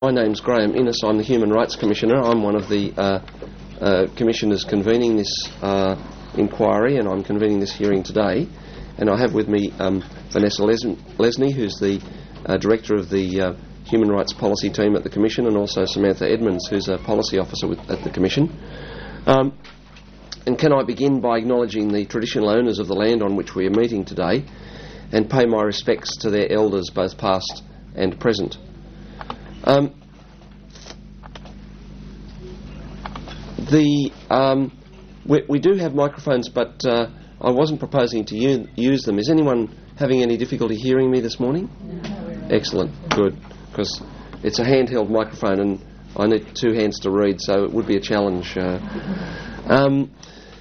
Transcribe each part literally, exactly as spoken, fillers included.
My name's Graham Innes. I'm the Human Rights Commissioner. I'm one of the uh, uh, commissioners convening this uh, inquiry, and I'm convening this hearing today. And I have with me um, Vanessa Les- Lesney, who's the uh, Director of the uh, Human Rights Policy Team at the Commission, and also Samantha Edmonds, who's a Policy Officer with, at the Commission. Um, and can I begin by acknowledging the traditional owners of the land on which we are meeting today, and pay my respects to their elders, both past and present. Um, the um, we, we do have microphones, but uh, I wasn't proposing to u- use them. Is anyone having any difficulty hearing me this morning? No. Excellent, good, because it's a handheld microphone and I need two hands to read, so it would be a challenge. Uh, um,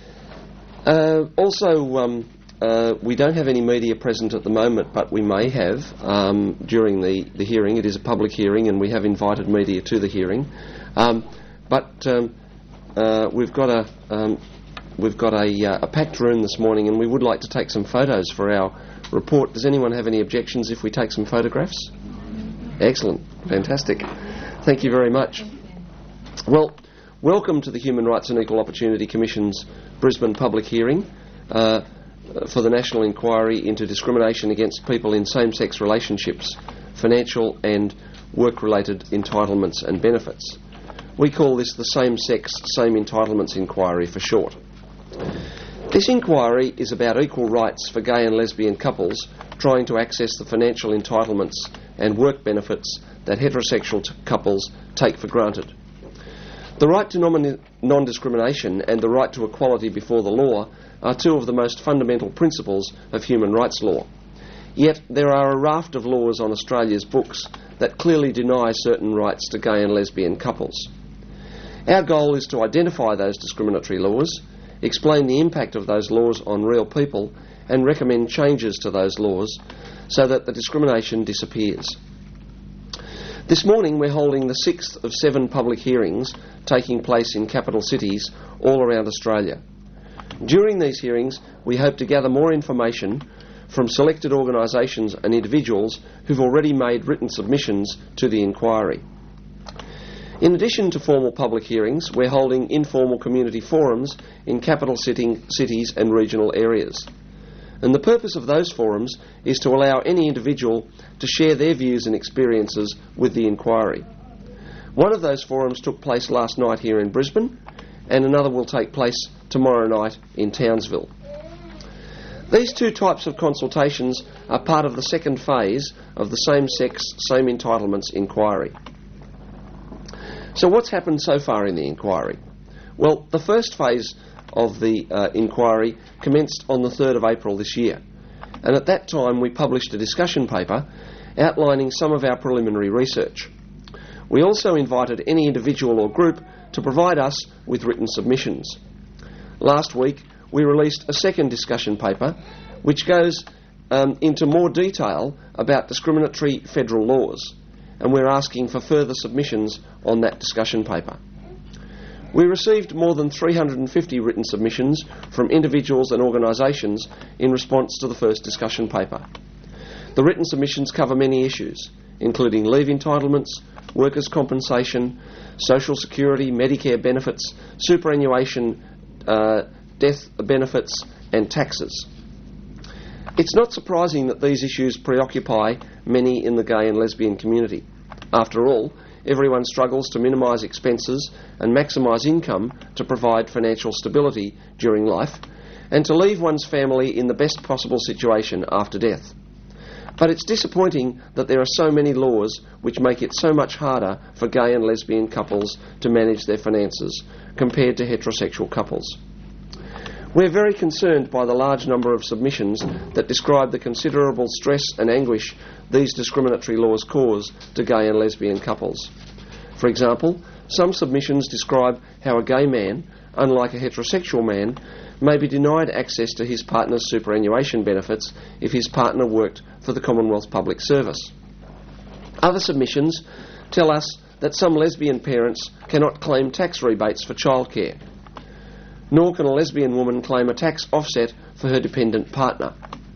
uh, also, um, uh, we don't have any media present at the moment, but we may have um, during the, the hearing. It is a public hearing and we have invited media to the hearing. Um, but um, uh, we've got a um, we've got a, uh, a packed room this morning, and we would like to take some photos for our report. Does anyone have any objections if we take some photographs? Excellent, fantastic. Thank you very much. Well, welcome to the Human Rights and Equal Opportunity Commission's Brisbane public hearing uh, for the National Inquiry into discrimination against people in same-sex relationships, financial and work-related entitlements and benefits. We call this the Same-Sex, Same Entitlements Inquiry for short. This inquiry is about equal rights for gay and lesbian couples trying to access the financial entitlements and work benefits that heterosexual t- couples take for granted. The right to nomin- non-discrimination and the right to equality before the law are two of the most fundamental principles of human rights law. Yet there are a raft of laws on Australia's books that clearly deny certain rights to gay and lesbian couples. Our goal is to identify those discriminatory laws, explain the impact of those laws on real people, and recommend changes to those laws so that the discrimination disappears. This morning we're holding the sixth of seven public hearings taking place in capital cities all around Australia. During these hearings we hope to gather more information from selected organisations and individuals who've already made written submissions to the inquiry. In addition to formal public hearings, we're holding informal community forums in capital city, cities and regional areas. And the purpose of those forums is to allow any individual to share their views and experiences with the inquiry. One of those forums took place last night here in Brisbane, and another will take place tomorrow night in Townsville. These two types of consultations are part of the second phase of the Same-Sex, Same Entitlements inquiry. So what's happened so far in the inquiry? Well, the first phase of the uh, inquiry commenced on the third of April this year, and at that time we published a discussion paper outlining some of our preliminary research. We also invited any individual or group to provide us with written submissions. Last week we released a second discussion paper which goes um, into more detail about discriminatory federal laws, and we're asking for further submissions on that discussion paper. We received more than three hundred fifty written submissions from individuals and organisations in response to the first discussion paper. The written submissions cover many issues, including leave entitlements, workers' compensation, social security, Medicare benefits, superannuation, uh, death benefits and taxes. It's not surprising that these issues preoccupy many in the gay and lesbian community. After all, everyone struggles to minimise expenses and maximise income to provide financial stability during life and to leave one's family in the best possible situation after death. But it's disappointing that there are so many laws which make it so much harder for gay and lesbian couples to manage their finances compared to heterosexual couples. We're very concerned by the large number of submissions that describe the considerable stress and anguish these discriminatory laws cause to gay and lesbian couples. For example, some submissions describe how a gay man, unlike a heterosexual man, may be denied access to his partner's superannuation benefits if his partner worked for the Commonwealth Public Service. Other submissions tell us that some lesbian parents cannot claim tax rebates for childcare, nor can a lesbian woman claim a tax offset for her dependent partner.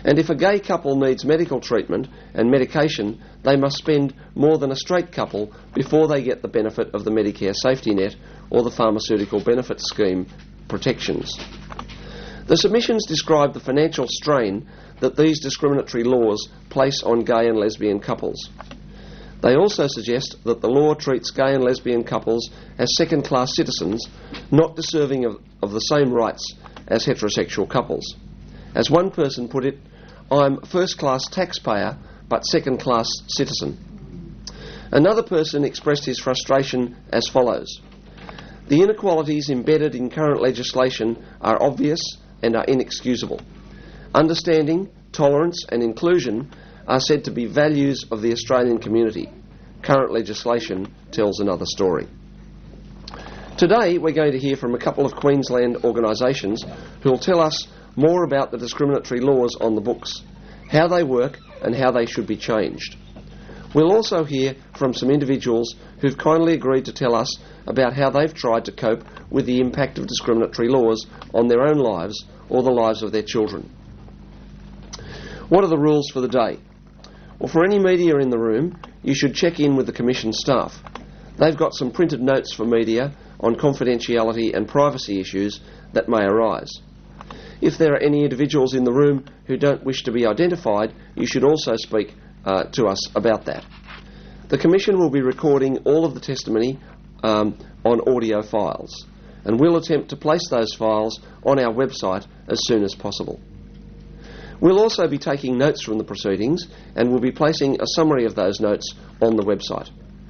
And if a gay couple needs medical treatment and medication, they must spend more than a straight couple before they get the benefit of the Medicare safety net or the pharmaceutical benefit scheme protections. The submissions describe the financial strain that these discriminatory laws place on gay and lesbian couples. They also suggest that the law treats gay and lesbian couples as second-class citizens, not deserving of, of the same rights as heterosexual couples. As one person put it, "I'm first-class taxpayer, but second-class citizen." Another person expressed his frustration as follows: "The inequalities embedded in current legislation are obvious and are inexcusable. Understanding, tolerance and inclusion are said to be values of the Australian community. Current legislation tells another story." Today we're going to hear from a couple of Queensland organisations who will tell us more about the discriminatory laws on the books, how they work and how they should be changed. We'll also hear from some individuals who've kindly agreed to tell us about how they've tried to cope with the impact of discriminatory laws on their own lives or the lives of their children. What are the rules for the day? Well, for any media in the room, you should check in with the Commission staff. They've got some printed notes for media on confidentiality and privacy issues that may arise. If there are any individuals in the room who don't wish to be identified, you should also speak uh, to us about that. The Commission will be recording all of the testimony um, on audio files, and we'll attempt to place those files on our website as soon as possible. We'll also be taking notes from the proceedings, and we'll be placing a summary of those notes on the website.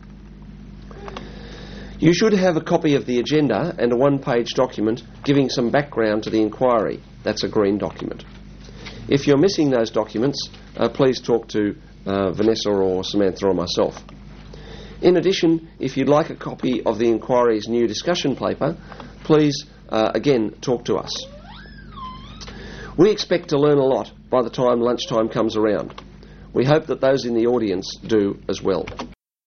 You should have a copy of the agenda and a one-page document giving some background to the inquiry. That's a green document. If you're missing those documents, uh, please talk to uh, Vanessa or Samantha or myself. In addition, if you'd like a copy of the inquiry's new discussion paper, please, uh, again, talk to us. We expect to learn a lot by the time lunchtime comes around. We hope that those in the audience do as well.